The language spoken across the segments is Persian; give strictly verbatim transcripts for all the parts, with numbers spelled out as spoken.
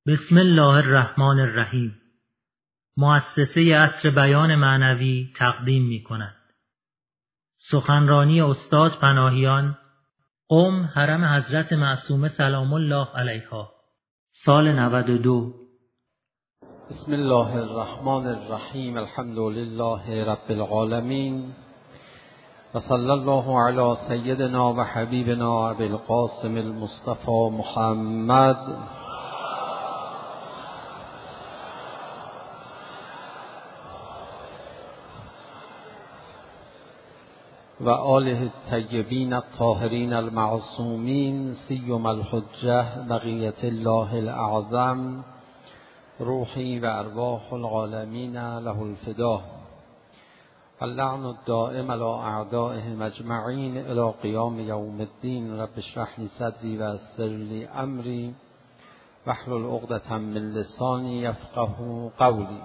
بسم الله الرحمن الرحیم. مؤسسه عصر بیان معنوی تقدیم می کند. سخنرانی استاد پناهیان، قم حرم حضرت معصومه سلام الله علیها، سال نود و دو. بسم الله الرحمن الرحیم. الحمد لله رب العالمین و صلی الله علی سیدنا و حبیبنا ابی القاسم المصطفى محمد و آله الطیبین الطاهرین المعصومین سیما الحجة بقیة الله الاعظم روحی و ارواح العالمین له الفدا و اللعن الدائم علی اعدائهم اجمعین الی قیام یوم الدین. رب اشرح لی صدری و یسر لی امری واحلل عقدة من لسانی یفقهوا قولی.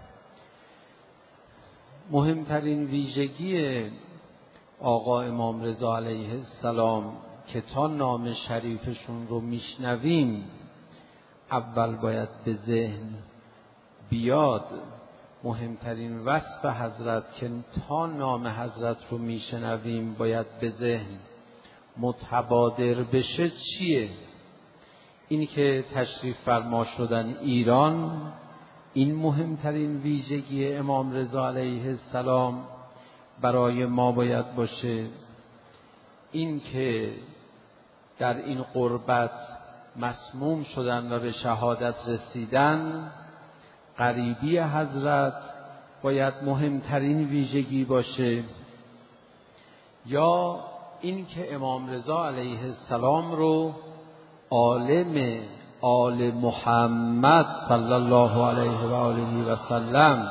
مهمترین ویژگی آقا امام رضا علیه السلام که تا نام شریفشون رو میشنویم اول باید به ذهن بیاد، مهمترین وصف حضرت که تا نام حضرت رو میشنویم باید به ذهن متبادر بشه چیه؟ این که تشریف فرما شدن ایران، این مهمترین ویژگی امام رضا علیه السلام برای ما باید باشه. این که در این قربت مسموم شدن و به شهادت رسیدن، قریبی حضرت باید مهمترین ویژگی باشه. یا این که امام رضا علیه السلام رو عالم آل محمد صلی الله علیه و آله و سلم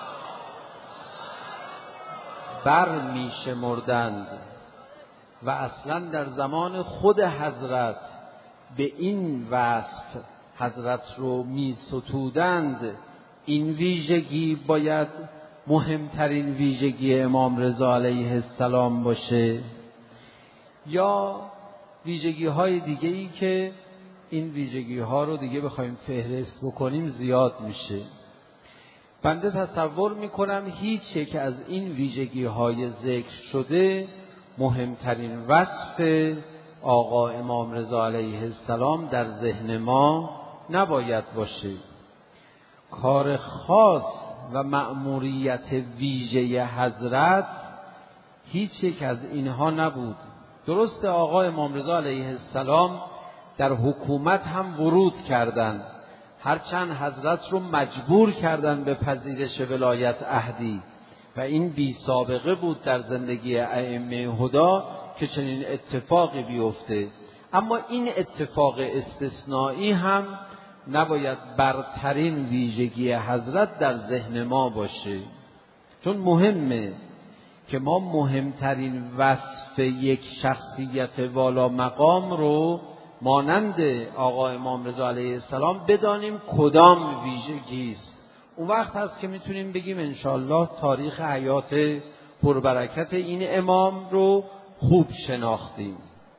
بر می شمردند و اصلا در زمان خود حضرت به این وصف حضرت رو می ستودند. این ویژگی باید مهمترین ویژگی امام رضا علیه السلام باشه. یا ویژگی های دیگه ای که این ویژگی ها رو دیگه بخوایم فهرست بکنیم زیاد میشه. بنده تصور میکنم هیچ یک از این ویژگی های ذکر شده مهمترین وصف آقا امام رضا علیه السلام در ذهن ما نباید باشه. کار خاص و مأموریت ویژه حضرت هیچ یک از اینها نبود. درسته آقا امام رضا علیه السلام در حکومت هم ورود کردند، هرچند حضرت رو مجبور کردن به پذیرش ولایت عهدی و این بی سابقه بود در زندگی ائمه هدا که چنین اتفاقی بیفته، اما این اتفاق استثنایی هم نباید برترین ویژگی حضرت در ذهن ما باشه. چون مهمه که ما مهمترین وصف یک شخصیت والا مقام رو مانند آقا امام رضا علیه السلام بدانیم کدام ویژگی است. اون وقت هست که میتونیم بگیم انشالله تاریخ حیات پربرکت این امام رو خوب شناختیم.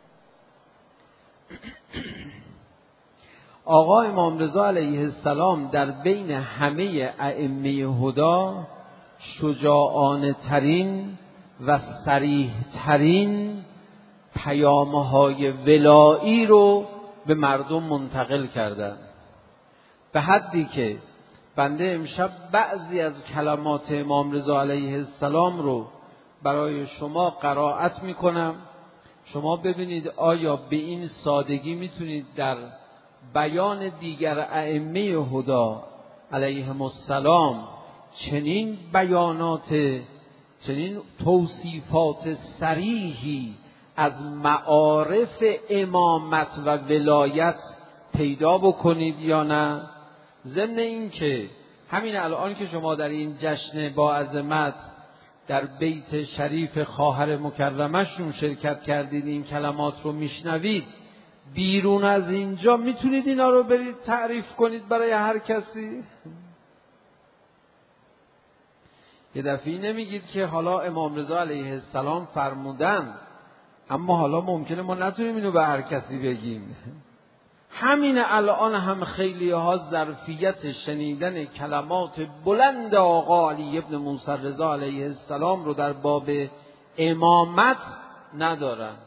آقا امام رضا علیه السلام در بین همه ائمه هدا شجاعانه ترین و صریح ترین پیام‌های ولایی رو به مردم منتقل کردن، به حدی که بنده امشب بعضی از کلمات امام رضا علیه السلام رو برای شما قرائت میکنم. شما ببینید آیا به این سادگی میتونید در بیان دیگر ائمه هدا علیهم السلام چنین بیانات، چنین توصیفات صریحی از معارف امامت و ولایت پیدا بکنید یا نه؟ ضمن این که همین الان که شما در این جشن با عظمت در بیت شریف خواهر مکرمشون شرکت کردید، این کلمات رو میشنوید، بیرون از اینجا میتونید اینا رو برید تعریف کنید برای هر کسی؟ یه دفعی نمیگید که حالا امام رضا علیه السلام فرمودن، اما حالا ممکنه ما نتونیم اینو به هر کسی بگیم. همین الان هم خیلی ها ظرفیت شنیدن کلمات بلند آقا علی ابن موسی رضا علیه السلام رو در باب امامت ندارن.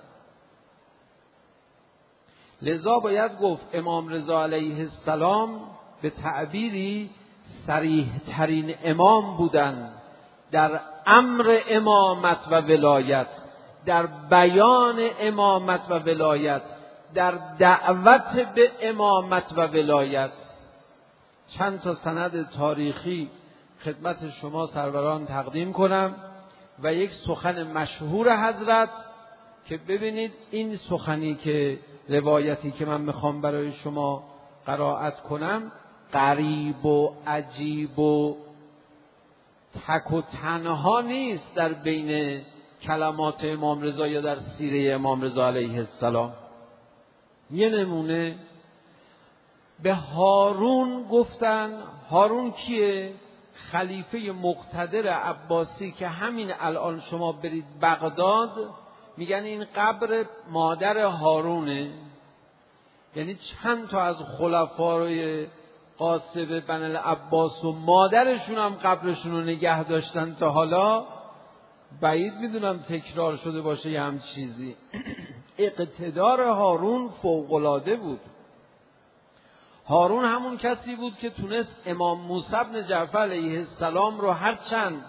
لذا باید گفت امام رضا علیه السلام به تعبیری صریح ترین امام بودن در امر امامت و ولایت، در بیان امامت و ولایت، در دعوت به امامت و ولایت. چند تا سند تاریخی خدمت شما سروران تقدیم کنم و یک سخن مشهور حضرت که ببینید این سخنی که روایتی که من میخوام برای شما قرائت کنم غریب و عجیب و تک و تنها نیست در بین کلمات امام رضا یا در سیره امام رضا علیه السلام. یه نمونه به هارون گفتن. هارون کیه؟ خلیفه مقتدر عباسی که همین الان شما برید بغداد میگن این قبر مادر هارونه. یعنی چند تا از خلفای قاسب بن العباس و مادرشون هم قبرشون رو نگه داشتن تا حالا. بعید میدونم تکرار شده باشه یه هم چیزی. اقتدار هارون فوق‌العاده بود. هارون همون کسی بود که تونست امام موسی بن جعفر علیه السلام رو هرچند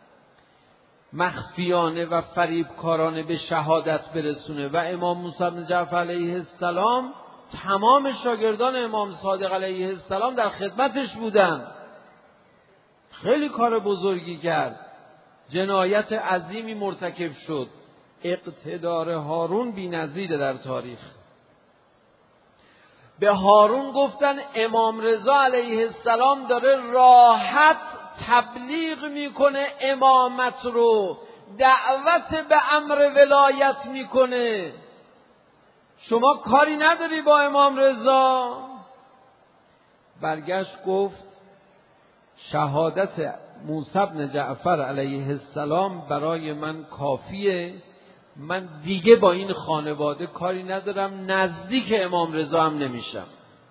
مخفیانه و فریبکارانه به شهادت برسونه و امام موسی بن جعفر علیه السلام تمام شاگردان امام صادق علیه السلام در خدمتش بودن. خیلی کار بزرگی کرد، جنایت عظیمی مرتکب شد. اقتدار هارون بی‌نظیره در تاریخ. به هارون گفتن امام رضا علیه السلام داره راحت تبلیغ میکنه امامت رو، دعوت به امر ولایت میکنه، شما کاری نداری با امام رضا؟ برگشت گفت شهادت موسی بن جعفر علیه السلام برای من کافیه، من دیگه با این خانواده کاری ندارم، نزدیک امام رضا هم نمیشم.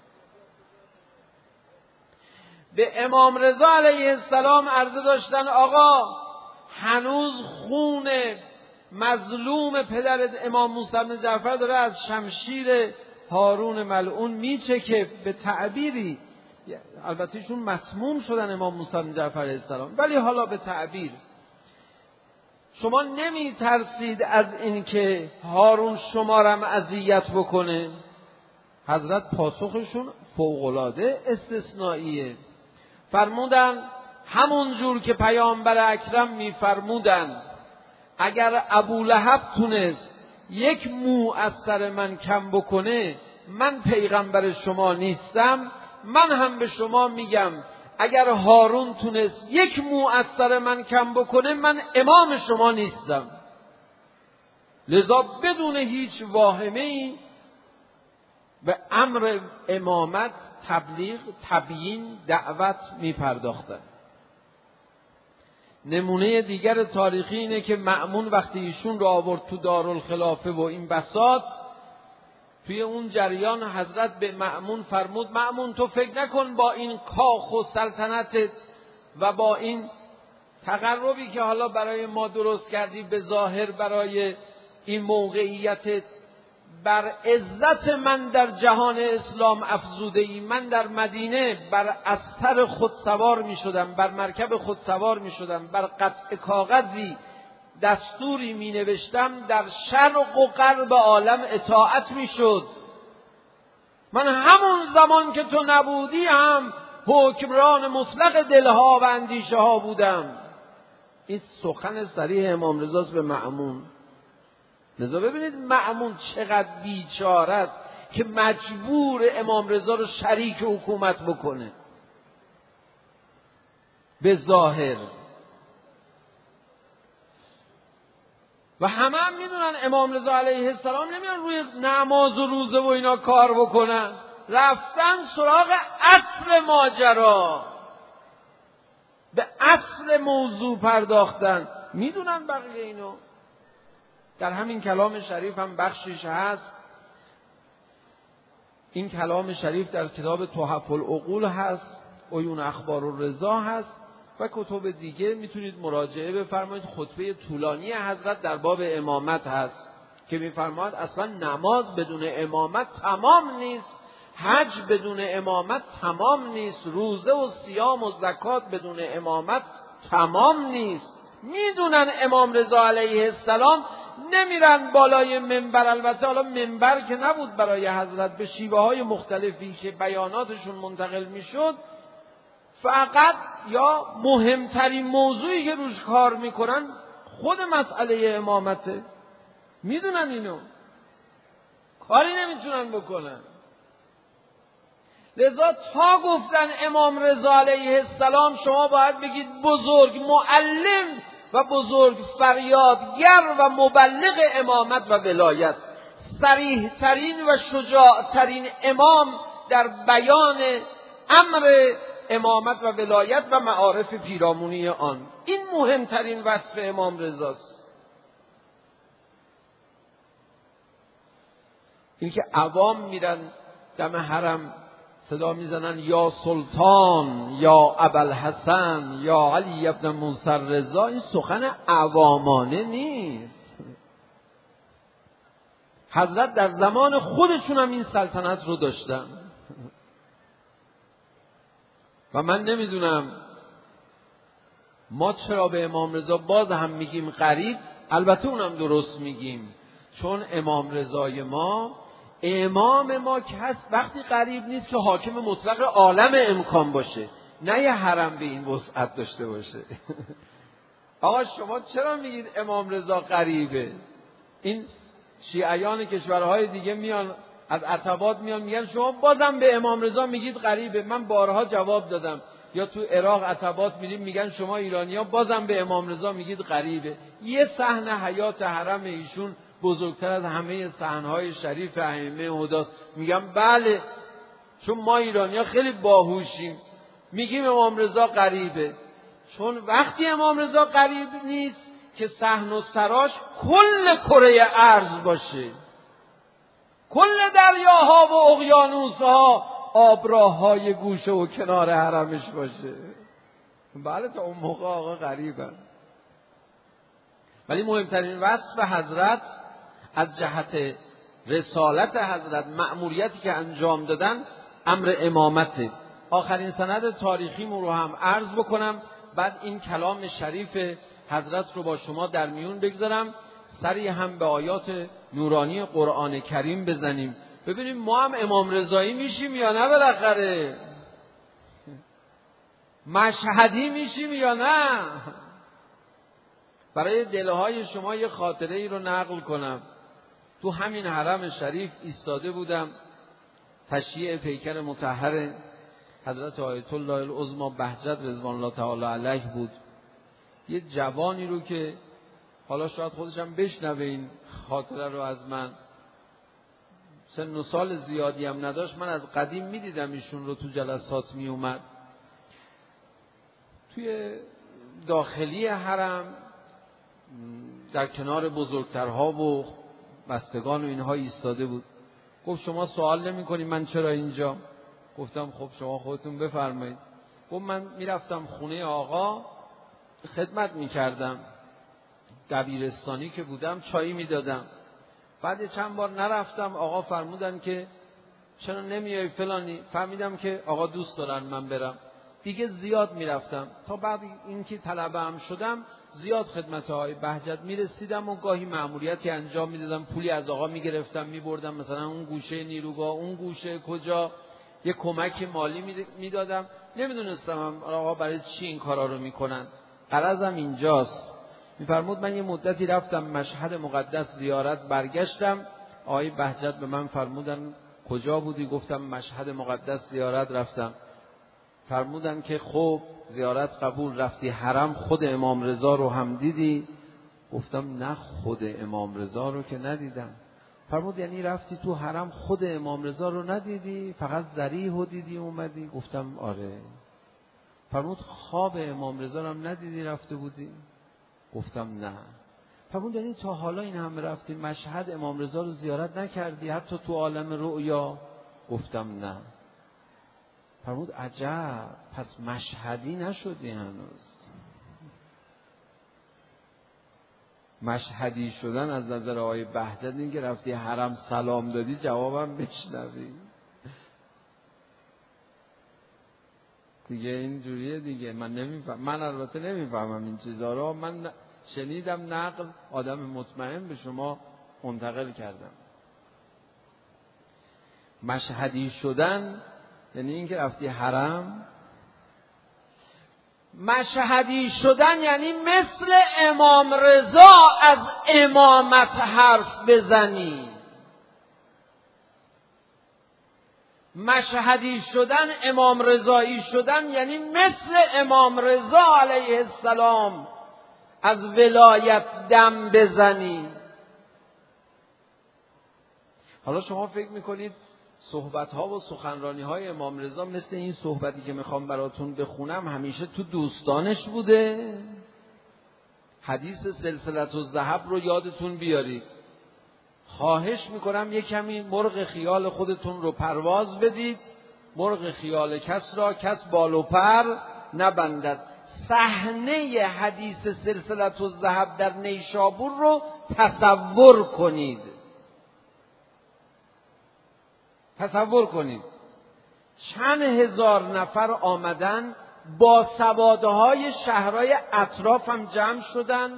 به امام رضا علیه السلام عرضه داشتن آقا هنوز خون مظلوم پدر امام موسی بن جعفر داره از شمشیر هارون ملعون میچکه. به تعبیری، البته ایشون مسموم شدن امام موسی بن جعفر علیه السلام، ولی حالا به تعبیر شما نمی ترسید از این که هارون شما را اذیت بکنه؟ حضرت پاسخشون فوق‌العاده استثنائیه. فرمودن همون جور که پیامبر اکرم می فرمودن اگر ابولهب تونست یک مو از سر من کم بکنه من پیغمبر شما نیستم، من هم به شما میگم اگر هارون تونست یک مو از سر من کم بکنه من امام شما نیستم. لذا بدون هیچ واهمه‌ای به امر امامت، تبلیغ، تبیین، دعوت می پرداختن. نمونه دیگر تاریخی اینه که مأمون وقتی ایشون رو آورد تو دارالخلافه و این بساط، توی اون جریان حضرت به مأمون فرمود مأمون تو فکر نکن با این کاخ و سلطنتت و با این تقربی که حالا برای ما درست کردی به ظاهر برای این موقعیتت بر عزت من در جهان اسلام افزوده ای. من در مدینه بر استر خود سوار می شدم، بر مرکب خود سوار می شدم، بر قطع کاغذی دستوری می نوشتم در شرق و غرب عالم اطاعت می شد. من همون زمان که تو نبودی هم حکمران مطلق دلها و اندیشه ها بودم. این سخن صریح امام رضاست به مأمون. لذا ببینید مأمون چقدر بیچاره است که مجبور امام رضا رو شریک حکومت بکنه به ظاهر. و همه هم میدونن امام رضا علیه السلام نمیان روی نماز و روزه و اینا کار بکنن، رفتن سراغ اصل ماجرا، به اصل موضوع پرداختن. میدونن بقیه اینو. در همین کلام شریف هم بخشیش هست این کلام شریف در کتاب تحف العقول هست، عیون اخبار الرضا هست و کتب دیگه میتونید مراجعه بفرمایید. خطبه طولانی حضرت در باب امامت هست که میفرماید اصلا نماز بدون امامت تمام نیست، حج بدون امامت تمام نیست، روزه و صیام و زکات بدون امامت تمام نیست. میدونن امام رضا علیه السلام نمیرن بالای منبر، البته حالا منبر که نبود برای حضرت، به شیوه های مختلفی که بیاناتشون منتقل میشد، فقط یا مهمترین موضوعی که روش کار میکنن خود مسئله امامته. میدونن اینو، کاری نمیتونن بکنن. لذا تا گفتن امام رضا علیه السلام شما باید بگید بزرگ معلم و بزرگ فریادگر و مبلغ امامت و ولایت، صریح ترین و شجاع ترین امام در بیان امر امامت و ولایت و معارف پیرامونی آن. این مهمترین وصف امام رضاست. این که عوام میرن دم حرم صدا میزنن یا سلطان یا ابوالحسن یا علی ابن موسی رضا، این سخن عوامانه نیست. حضرت در زمان خودشون هم این سلطنت رو داشتن و من نمیدونم ما چرا به امام رضا باز هم میگیم غریب. البته اونم درست میگیم، چون امام رضای ما امام ما کس وقتی غریب نیست که حاکم مطلق عالم امکان باشه، نه یه حرم به این وسعت داشته باشه. آقا شما چرا میگید امام رضا غریبه؟ این شیعیان کشورهای دیگه میان از عتبات میان میگن شما بازم به امام رضا میگید غریبه. من بارها جواب دادم، یا تو عراق عتبات میریم میگن شما ایرانی‌ها بازم به امام رضا میگید غریبه. یه صحنه حیات حرم ایشون بزرگتر از همه صحنه‌های شریف ائمه هداست. میگم بله، چون ما ایرانی‌ها خیلی باهوشیم میگیم امام رضا غریبه، چون وقتی امام رضا غریب نیست که صحن و سراش کل کره ارض باشه، کل دریاها و اقیانوسها آبراههای گوشه و کنار حرمش باشه. بله تا اون موقع آقا غریبن. ولی مهمترین وصف حضرت از جهت رسالت حضرت، مأموریتی که انجام دادن، امر امامته. آخرین سند تاریخی رو هم عرض بکنم، بعد این کلام شریف حضرت رو با شما در میون بگذارم، سری هم به آیات نورانی قرآن کریم بزنیم، ببینیم ما هم امام رضایی میشیم یا نه، بالاخره مشهدی میشیم یا نه. برای دلهای شما یه خاطره ای رو نقل کنم. تو همین حرم شریف ایستاده بودم، تشییع پیکر مطهر حضرت آیت الله العظمی بهجت رضوان الله تعالی علیه بود. یه جوانی رو که حالا شاید خودشم بشنوه این خاطره رو از من، سن و سال زیادی هم نداشت، من از قدیم میدیدم ایشون رو تو جلسات می اومد. توی داخلی حرم در کنار بزرگترها و بستگان و اینها ایستاده بود. گفت شما سوال نمی کنید من چرا اینجا؟ گفتم خب شما خودتون بفرمایید. گفت من میرفتم خونه آقا خدمت میکردم، دبیرستانی که بودم چایی میدادم، بعد چند بار نرفتم، آقا فرمودن که چرا نمیای فلانی، فهمیدم که آقا دوست دارن من برم، دیگه زیاد میرفتم. تا بعد اینکه طلبه هم شدم زیاد خدمت آقای بهجت میرسیدم و گاهی مأموریتی انجام میدادم، پولی از آقا میگرفتم میبردم مثلا اون گوشه نیروگاه، اون گوشه کجا، یه کمک مالی میدادم. نمیدونستم آقا برای چی این کارا رو میکنن، غرضم اینجاست. میفرمود من یه مدتی رفتم مشهد مقدس زیارت، برگشتم آقای بهجت به من فرمودن کجا بودی؟ گفتم مشهد مقدس زیارت رفتم. فرمودن که خب زیارت قبول، رفتی حرم خود امام رضا رو هم دیدی؟ گفتم نه خود امام رضا رو که ندیدم. فرمود یعنی رفتی تو حرم خود امام رضا رو ندیدی، فقط ضریح رو دیدی اومدی؟ گفتم آره. فرمود خواب امام رضا رو هم ندیدی رفته بودی؟ گفتم نه. فرمود یعنی تا حالا این همه رفتی مشهد امام رضا رو زیارت نکردی، حتی تو عالم رؤیا؟ گفتم نه. فرمود عجب، پس مشهدی نشدی هنوز. مشهدی شدن از نظر آقای بهجت این که رفتی حرم سلام دادی جوابم بشنوی دیگه. این جوریه دیگه. من نمیفهم، من البته نمیفهمم این چیزا رو. من شنیدم، نقل آدم مطمئن به شما منتقل کردم. مشهدی شدن یعنی این که رفتی حرم. مشهدی شدن یعنی مثل امام رضا از امامت حرف بزنی. مشهدی شدن، امام رضایی شدن یعنی مثل امام رضا علیه السلام از ولایت دم بزنی. حالا شما فکر میکنید صحبت‌ها و سخنرانی‌های امام رضا مثل این صحبتی که میخوام براتون بخونم همیشه تو دوستانش بوده؟ حدیث سلسله الذهب رو یادتون بیارید. خواهش میکنم یک کمی مرغ خیال خودتون رو پرواز بدید. مرغ خیال کس را کس بال و پر نبندد. صحنه حدیث سلسله الذهب در نیشابور رو تصور کنید. تصور کنید چند هزار نفر آمدن، با سوادهای شهرهای اطراف هم جمع شدن،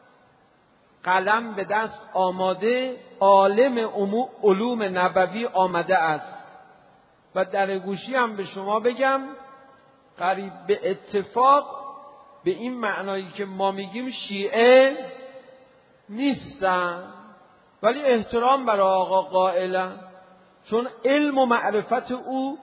قلم به دست آماده، عالم علوم نبوی آمده است. و در گوشی هم به شما بگم قریب به اتفاق به این معنایی که ما میگیم شیعه نیستن، ولی احترام برای آقا قائلن، چون علم و معرفت او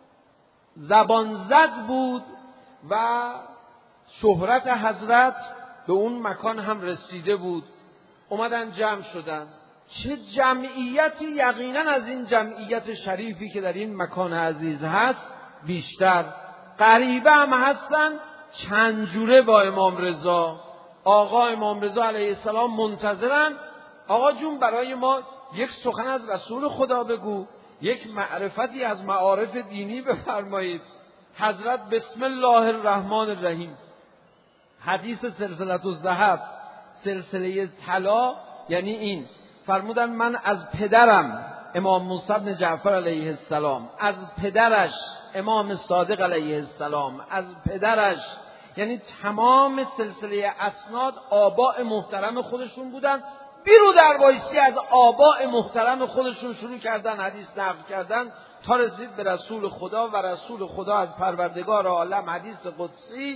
زبان زد بود و شهرت حضرت به اون مکان هم رسیده بود. اومدن جمع شدن. چه جمعیتی یقینا از این جمعیت شریفی که در این مکان عزیز هست بیشتر. غریبه هم هستن چند جوره با امام رضا. آقا امام رضا علیه السلام منتظرن. آقا جون برای ما یک سخن از رسول خدا بگو، یک معرفتی از معارف دینی بفرمایید. حضرت بسم الله الرحمن الرحیم، حدیث سلسله الذهب، سلسله طلا یعنی این، فرمودن من از پدرم امام موسی بن جعفر علیه السلام، از پدرش امام صادق علیه السلام، از پدرش، یعنی تمام سلسله اسناد آباء محترم خودشون بودن. بیرو در وایسی از آباء محترم خودشون شروع کردن حدیث نقل کردن تا رسید به رسول خدا و رسول خدا از پروردگار عالم حدیث قدسی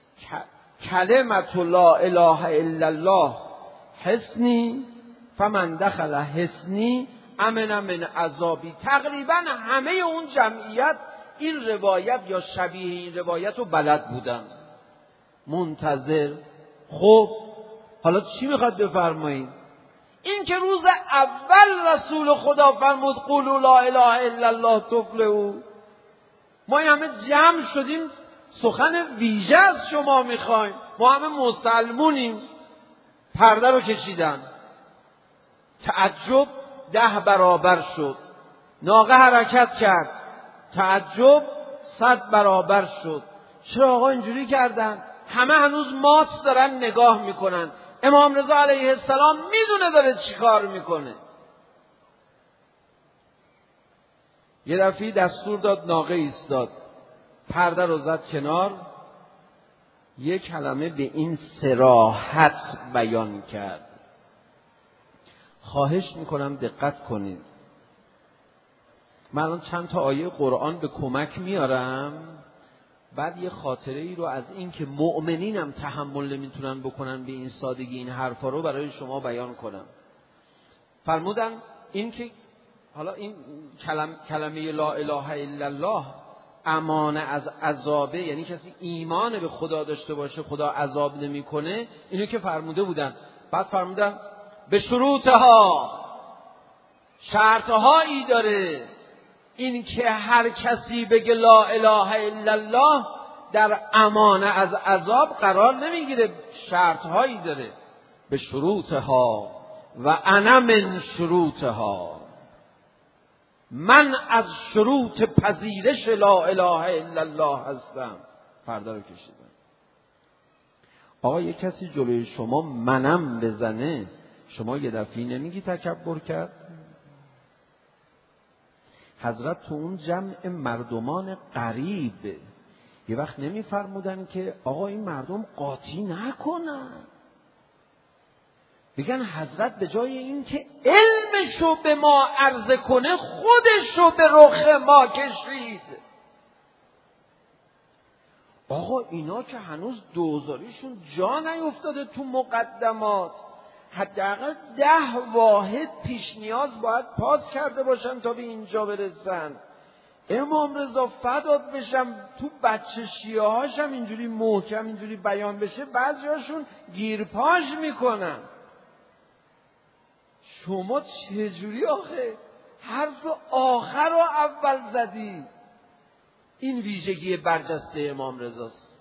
کلمت لا اله الا الله حصنی فمن دخل حصنی امن من عذابی. تقریبا همه اون جمعیت این روایت یا شبیه این روایت رو بلد بودن، منتظر. خب حالا چی میخواد بفرمایید؟ این که روز اول رسول خدا فرمود قولوا لا اله الا الله تفلحوا، ما این همه جمع شدیم سخن ویژه از شما میخوایم، ما همه مسلمونیم. پرده رو کشیدن، تعجب ده برابر شد. ناقه حرکت کرد، تعجب صد برابر شد. چرا آقا اینجوری کردن؟ همه هنوز مات دارن نگاه میکنن. امام رضا علیه السلام میدونه داره چی کار میکنه. یه دفعه دستور داد ناقه ایستاد، پرده رو زد کنار، یک کلمه به این صراحت بیان کرد. خواهش میکنم دقت کنید. من الان چند تا آیه قرآن به کمک میارم، بعد یه خاطره ای رو از این که مؤمنین هم تحمل نمیتونن بکنن به این سادگی این حرفا رو برای شما بیان کنم. فرمودن این که حالا این کلم، کلمه لا اله الا الله امان از عذابه، یعنی کسی ایمان به خدا داشته باشه خدا عذاب نمیکنه، اینو که فرموده بودن. بعد فرمودن به شروطها، شرطهایی داره این که هر کسی بگه لا اله الا الله در امان از عذاب قرار نمیگیره. شرطهایی داره. به شروطها و انا من شروطها. من از شروط پذیرش لا اله الا الله هستم. پرده رو کشیدن. آقا یک کسی جلوی شما منم بزنه، شما یه دفعه نمیگی تکبر کرد؟ حضرت تو اون جمع مردمان غریب یه وقت نمیفرمودن که آقا این مردم قاطی نکنن، بگن حضرت به جای این که علمشو به ما عرضه کنه خودشو به رخ ما کشید. آقا اینا که هنوز دوزاریشون جا نیفتاده تو مقدمات، حداقل ده واحد پیش نیاز باید پاس کرده باشن تا به اینجا برسن. امام رضا فدات بشم، تو بچه شیعه هاشم اینجوری محکم اینجوری بیان بشه بعضی هاشون گیرپاش میکنن. شما چجوری آخه حرف آخر رو اول زدی؟ این ویژگی برجسته امام رضاست.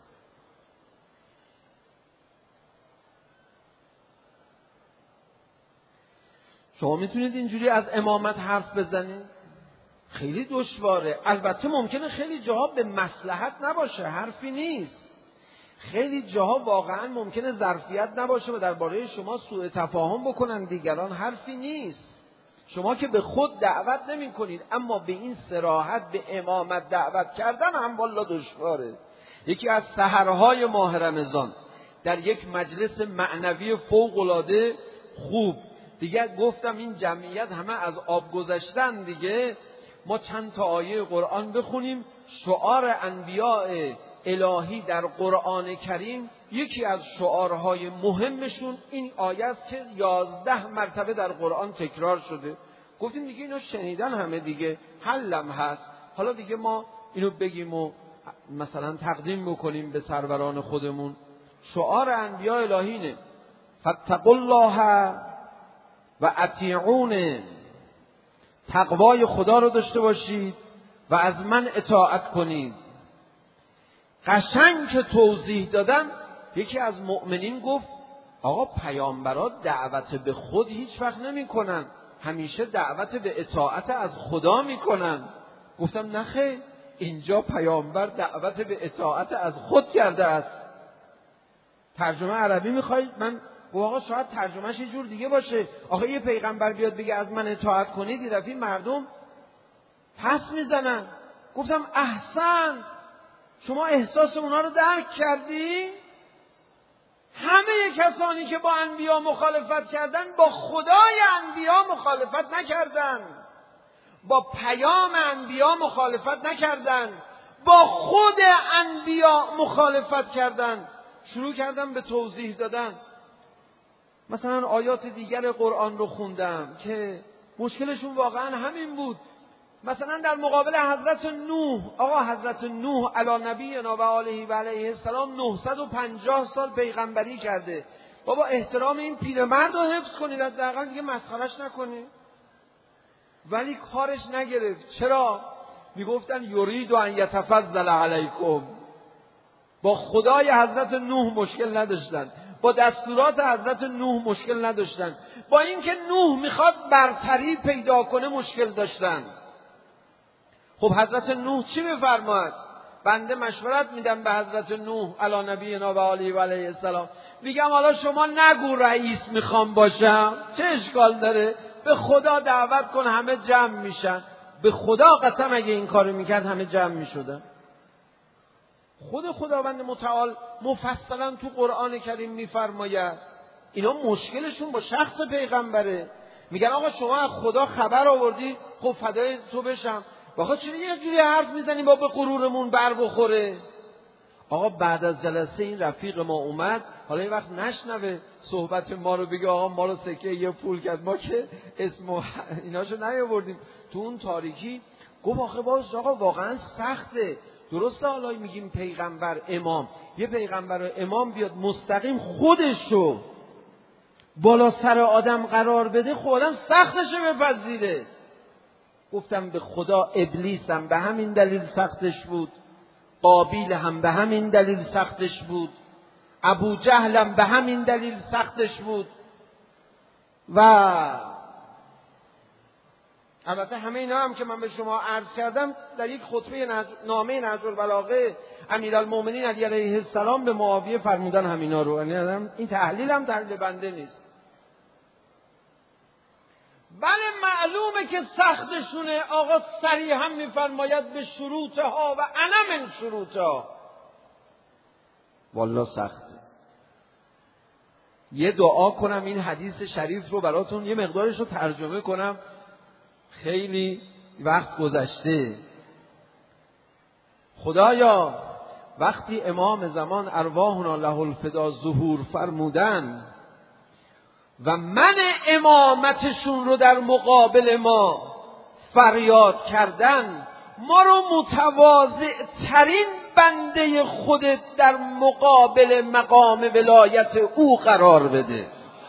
شما میتونید اینجوری از امامت حرف بزنید؟ خیلی دشواره. البته ممکنه خیلی جاها به مصلحت نباشه، حرفی نیست. خیلی جاها واقعا ممکنه ظرفیت نباشه و درباره شما سوء تفاهم بکنن دیگران، حرفی نیست. شما که به خود دعوت نمی کنید، اما به این صراحت به امامت دعوت کردن هم والا دشواره. یکی از سحرهای ماه رمضان در یک مجلس معنوی فوق‌العاده خوب، دیگه گفتم این جمعیت همه از آب گذشتن دیگه، ما چند تا آیه قرآن بخونیم. شعار انبیاء الهی در قرآن کریم یکی از شعارهای مهمشون این آیه است که یازده مرتبه در قرآن تکرار شده. گفتیم دیگه اینو شنیدن همه دیگه، حلم هست. حالا دیگه ما اینو بگیم و مثلا تقدیم بکنیم به سروران خودمون. شعار انبیاء الهی اینه: فاتقوا الله و اطیعون، تقوای خدا رو داشته باشید و از من اطاعت کنید. قشنگ که توضیح دادم، یکی از مؤمنین گفت آقا پیامبرات دعوت به خود هیچ وقت نمی کنن، همیشه دعوت به اطاعت از خدا می کنن. گفتم نخیر، اینجا پیامبر دعوت به اطاعت از خود کرده است. ترجمه عربی میخواید؟ من گفتم آقا شاید ترجمهش یه جور دیگه باشه. آخه یه پیغمبر بیاد بگه از من اطاعت کنید، یه دفعه مردم پس میزنن. گفتم احسن، شما احساس اونا رو درک کردی؟ همه کسانی که با انبیا مخالفت کردن با خدای انبیا مخالفت نکردن، با پیام انبیا مخالفت نکردن، با خود انبیا مخالفت کردن. شروع کردم به توضیح دادن. مثلا آیات دیگر قرآن رو خوندم که مشکلشون واقعا همین بود. مثلا در مقابل حضرت نوح، آقا حضرت نوح علی نبینا و آله و علیه السلام نهصد و پنجاه سال پیغمبری کرده. بابا احترام این پیرمرد رو حفظ کنید، حداقل دیگه مسخرهش نکنید. ولی کارش نگرفت. چرا؟ میگفتن یرید ان یتفضل علیکم. با خدای حضرت نوح مشکل نداشتن، با دستورات حضرت نوح مشکل نداشتن، با اینکه نوح میخواد برتری پیدا کنه مشکل داشتن. خب حضرت نوح چی میفرماید؟ بنده مشورت میدم به حضرت نوح علی نبینا و آله و علیه السلام، میگم حالا شما نگو رئیس میخوام باشم، چه اشکال داره؟ به خدا دعوت کن، همه جمع میشن. به خدا قسم اگه این کارو میکرد همه جمع میشدن. خود خداوند متعال مفصلا تو قرآن کریم میفرماید اینا مشکلشون با شخص پیغمبره. میگن آقا شما از خدا خبر آوردی، خب فدای تو بشم. آقا چرا یه جوری حرف میزنیم با به غرورمون بر بخوره؟ آقا بعد از جلسه این رفیق ما اومد، حالا یه وقت نشنوه صحبت ما رو بگه آقا ما رو سکه یه پول کرد، ما که اسم و ایناشو نیاوردیم. تو اون تاریکی گفت آخه باز آقا واقعا سخته. درسته حالا میگیم پیغمبر امام، یه پیغمبر و امام بیاد مستقیم خودشو بالا سر آدم قرار بده، خب آدم سختشه بپذیره. گفتم به خدا ابلیس هم به همین دلیل سختش بود، قابیل هم به همین دلیل سختش بود، ابو جهل هم به همین دلیل سختش بود. و البته همه اینا هم که من به شما عرض کردم در یک خطبه نج... نامه نهج البلاغه امیرالمومنین علی علیه السلام به معاویه فرمودن همینا رو. یعنی این تحلیل هم تحلیل بنده نیست. بله معلومه که سختشونه. آقا صریحا میفرماید به شروطها و انا من شروطها. والله سخته. یه دعا کنم این حدیث شریف رو براتون یه مقدارش رو ترجمه کنم، خیلی وقت گذشته. خدایا وقتی امام زمان ارواحنا له الفدا ظهور فرمودن و من امامتشون رو در مقابل ما فریاد کردن، ما رو متواضع ترین بنده خودت در مقابل مقام ولایت او قرار بده.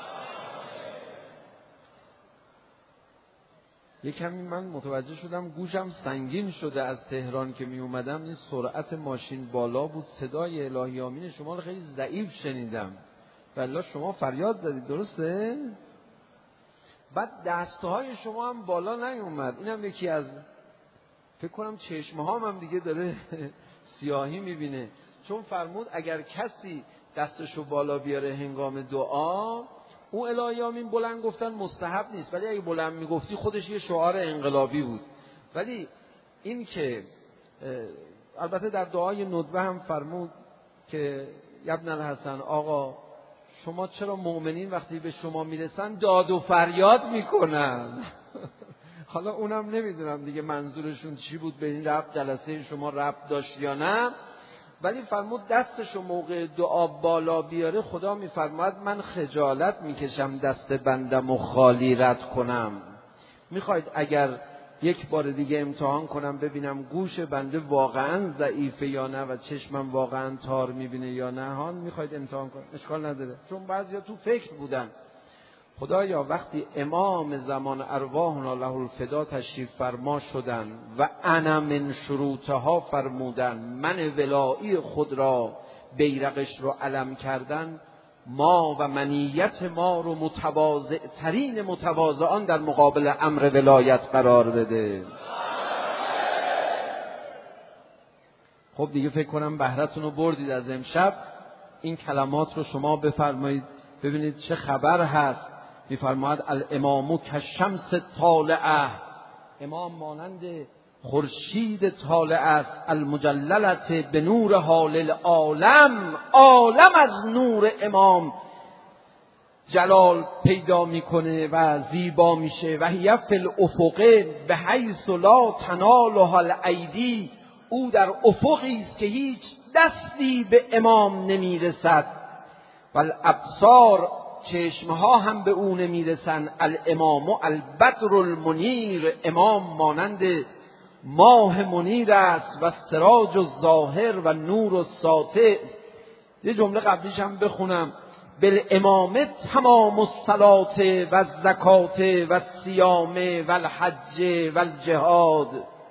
یک کمی من متوجه شدم گوشم سنگین شده از تهران که می اومدم. این سرعت ماشین بالا بود، صدای الهی آمین شما رو خیلی ضعیف شنیدم. والله شما فریاد دادید، درسته؟ بعد دستهای شما هم بالا نیومد. اینم یکی از فکر کنم چشمه هام هم دیگه داره سیاهی میبینه، چون فرمود اگر کسی دستشو بالا بیاره هنگام دعا، اون الهی آمین بلند گفتن مستحب نیست، ولی اگه بلند میگفتی خودش یه شعار انقلابی بود. ولی این که البته در دعای ندبه هم فرمود که ابن الحسن آقا شما چرا مؤمنین وقتی به شما میرسن داد و فریاد میکنن؟ حالا اونم نمیدونم دیگه منظورشون چی بود، به این ربط جلسه شما ربط داشت یا نه، ولی فرمود دستشو موقع دعا بالا بیاره خدا میفرماید من خجالت میکشم دست بندم و خالی رد کنم. میخواید اگر یک بار دیگه امتحان کنم ببینم گوش بنده واقعا ضعیفه یا نه و چشمم واقعا تار میبینه یا نه؟ هان میخواید امتحان کنم؟ اشکال نداره، چون بعضیا تو فکر بودن. خدایا وقتی امام زمان ارواحنا له الفدا تشریف فرما شدن و انا من شروطها فرمودن، من ولایی خود را بیرقش رو علم کردن، ما و منیت ما رو متواضع ترین متواضعان در مقابل امر ولایت قرار بده. خب دیگه فکر کنم بهرتون رو بردید از امشب. این کلمات رو شما بفرمایید ببینید چه خبر هست. میفرماید الامام کالشمس طالعه، امام مانند خورشید طالع است، المجللت به نور حال العالم، عالم از نور امام جلال پیدا میکنه و زیبا میشه. و هی فی الافق به حیث لا تنالها الایدی، او در افقی است که هیچ دستی به امام نمیرسد. و الابصار، چشمها هم به او نمیرسن. الامام البدر المنیر، امام مانند ماه منیر است. و سراج الظاهر و نور الساطع. یه جمله قبلیش هم بخونم، بالامام تمام الصلاة و الزکات و الصیام و الحج و الجهاد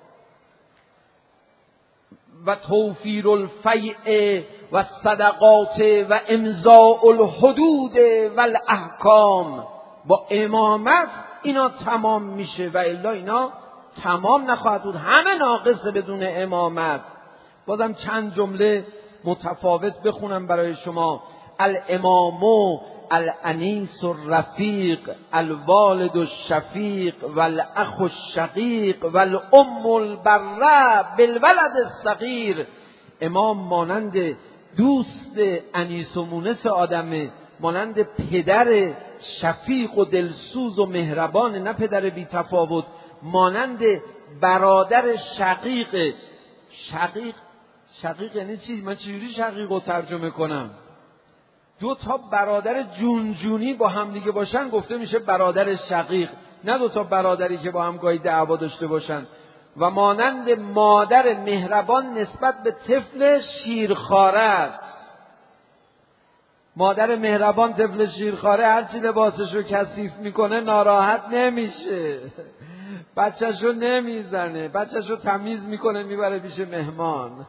و توفیر الفیء و الصدقات و امضاء الحدود و الاحکام. با امامت اینا تمام میشه و الا اینا تمام نخواهد بود، همه ناقصه بدون امامت. بازم چند جمله متفاوت بخونم برای شما. الامام الانیس الرفیق، الوالد الشفیق و الاخ الشقیق و الام البره بالولد الصغیر. امام مانند دوست انیس و مونس آدمه، مانند پدر شفیق و دلسوز و مهربان، نه پدر بی تفاوت، مانند برادر شقیق. شقیق شقیق یعنی چی؟ من چجوری شقیق رو ترجمه کنم؟ دو تا برادر جونجونی با هم دیگه باشن گفته میشه برادر شقیق، نه دو تا برادری که با هم گاهی دعوا داشته باشن. و مانند مادر مهربان نسبت به طفل شیرخواره است. مادر مهربان طفل شیرخواره هرچی لباسش رو کثیف میکنه ناراحت نمیشه، بچه‌ش رو نمیزنه، بچه‌ش رو تمیز میکنه میبره پیش مهمان.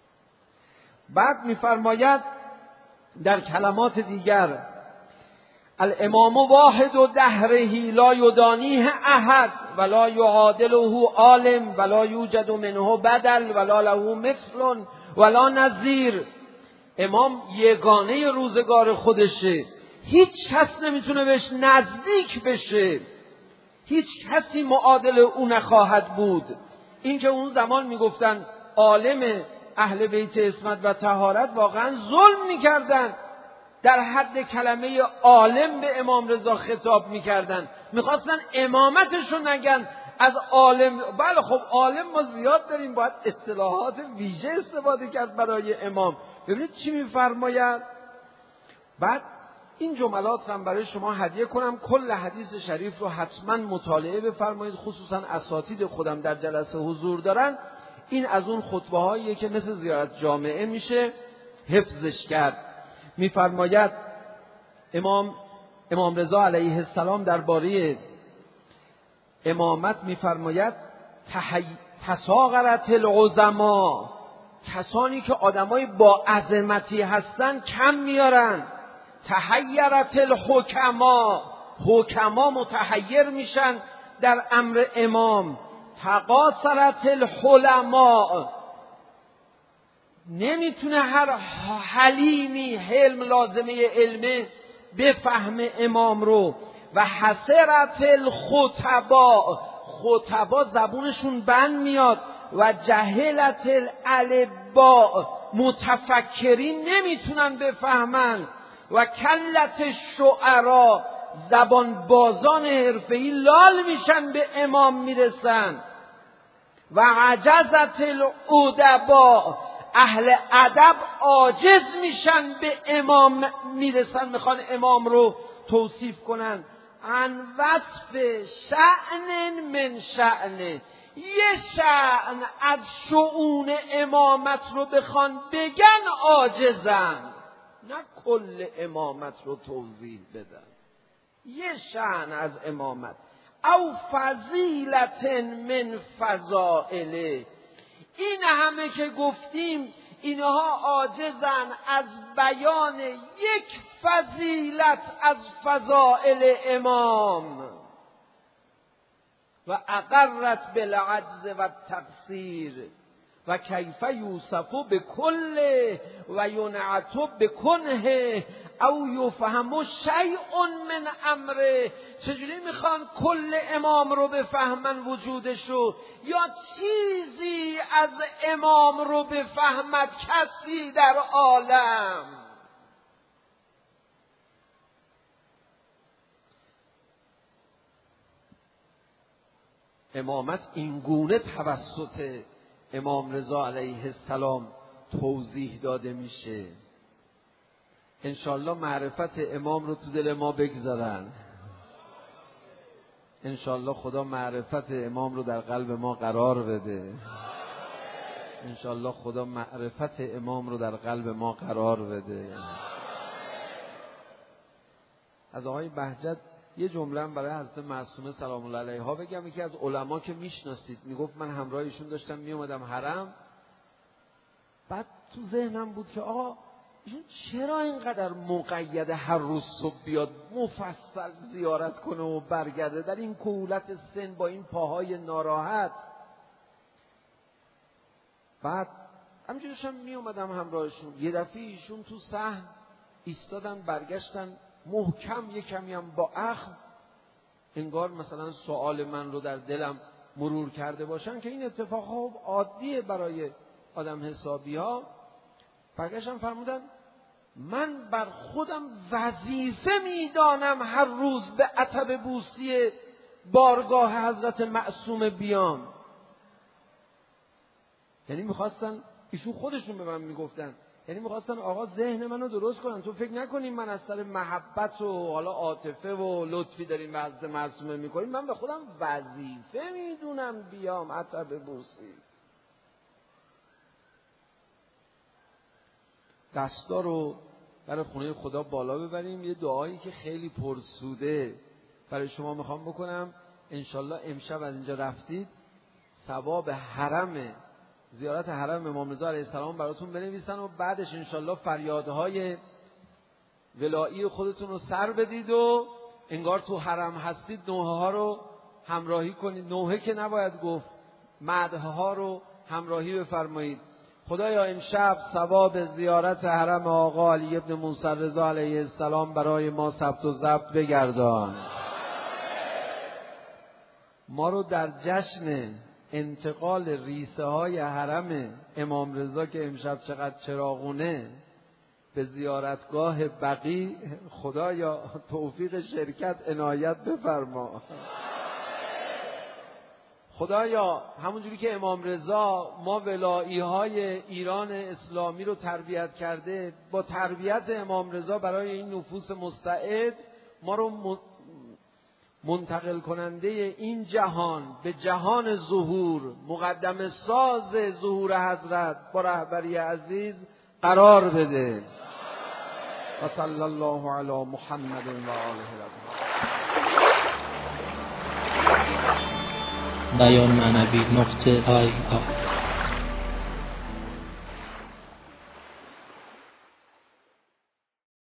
بعد میفرماید در کلمات دیگر الامام واحد و دهرهی لا یدانیه احد ولا یعادله عالم ولا یوجد منه بدل ولا له مثل ولا نظیر. امام یگانه روزگار خودشه، هیچ کس نمیتونه بهش نزدیک بشه، هیچ کسی معادل او نخواهد بود. این که اون زمان میگفتن عالم اهل بیت عصمت و طهارت، واقعا ظلم میکردن، در حد کلمه عالم به امام رضا خطاب میکردن، میخواستن امامتشون نگن از عالم. بله خب عالم ما زیاد داریم، باید اصطلاحات ویژه استفاده کرد برای امام. ببینید چی میفرماید. بعد این جملات هم برای شما هدیه کنم، کل حدیث شریف رو حتما مطالعه بفرمایید، خصوصا اساتید خودم در جلسه حضور دارن. این از اون خطبه هاییه که مثل زیارت جامعه میشه حفظش کرد. میفرماید امام امام رضا علیه السلام درباره امامت میفرماید تساغرت العظما، کسانی که آدمای با عظمتی هستن کم میارن. تحیرت الحکما، حکما متحیر میشن در امر امام. تقاصرت الحلما، نمیتونه هر حلیمی حلم لازمه علمه بفهم امام رو. و حسرت الخطبا، خطبا زبونشون بند میاد. و جهلت الالبا، متفکرین نمیتونن بفهمن. و کلت الشعرا، زبان بازان حرفه‌ای لال میشن به امام میرسن. و عجزت الادبا، اهل ادب عاجز میشن به امام میرسن، میخوان امام رو توصیف کنن. عن وصف شأن من شأنه، یه شأن از شؤون امامت رو بخوان بگن عاجزن، نه کل امامت رو توضیح بدن. یه شأن از امامت. او فضیلت من فضائله، این همه که گفتیم اینها عاجزن از بیان یک فضیلت از فضائل امام. و اقرت بالعجز و التقصیر و کیف یوصف بکل و ینعت بکنه او یفهم شیء من امره. چجوری میخوان کل امام رو بفهمن وجودشو، یا چیزی از امام رو بفهمد کسی در عالم؟ امامت اینگونه توسط امام رضا علیه السلام توضیح داده میشه. انشالله معرفت امام رو تو دل ما بگذارن. انشالله خدا معرفت امام رو در قلب ما قرار بده. انشالله خدا معرفت امام رو در قلب ما قرار بده. از آقای بهجت یه جمله هم برای حضرت معصومه سلام الله علیها بگم. یکی از علما که میشناسید میگفت من همراه ایشون داشتم میومدم حرم، بعد تو ذهنم بود که آقا ایشون چرا اینقدر مقید هر روز صبح بیاد مفصل زیارت کنه و برگرده در این کهولت سن با این پاهای ناراحت. بعد همینجوری داشتم میومدم همراهشون، یه دفعه ایشون تو صحن ایستادن برگشتن محکم، یه کمی هم با اخم، انگار مثلا سوال من رو در دلم مرور کرده باشن که این اتفاق عادیه برای آدم حسابی ها. برگشتن فرمودن من بر خودم وظیفه میدانم هر روز به عتب بوسی بارگاه حضرت معصوم بیام. یعنی میخواستن، ایشون خودشون به من میگفتن، یعنی میخواستن آقا ذهن منو درست کنن، تو فکر نکنیم من از سر محبت و حالا عاطفه و لطفی داریم به حضرت معصومه میکنیم، من به خودم وظیفه میدونم بیام عتب بوسی. دستا رو برای خونه خدا بالا ببریم. یه دعایی که خیلی پرسوده برای شما میخوام بکنم. انشالله امشب از اینجا رفتید ثواب حرم، زیارت حرم امام رضا علیه السلام براتون بنویسن و بعدش انشالله فریادهای ولایی خودتون رو سر بدید و انگار تو حرم هستید نوحه ها رو همراهی کنید. نوحه که نباید گفت، مدح ها رو همراهی بفرمایید. خدایا امشب ثواب زیارت حرم آقا علی ابن موسی رضا علیه السلام برای ما ثبت و ضبط بگردان. ما رو در جشن انتقال ریسه های حرم امام رضا که امشب چقدر چراغونه به زیارتگاه بقیع، خدایا توفیق شرکت عنایت بفرما. خدایا همونجوری که امام رضا ما ولایی های ایران اسلامی رو تربیت کرده، با تربیت امام رضا برای این نفوس مستعد ما رو منتقل کننده این جهان به جهان ظهور، مقدم ساز ظهور حضرت با رهبری عزیز قرار بده. و صلی الله علی محمد و آله بیان معنوی نقطه آی آی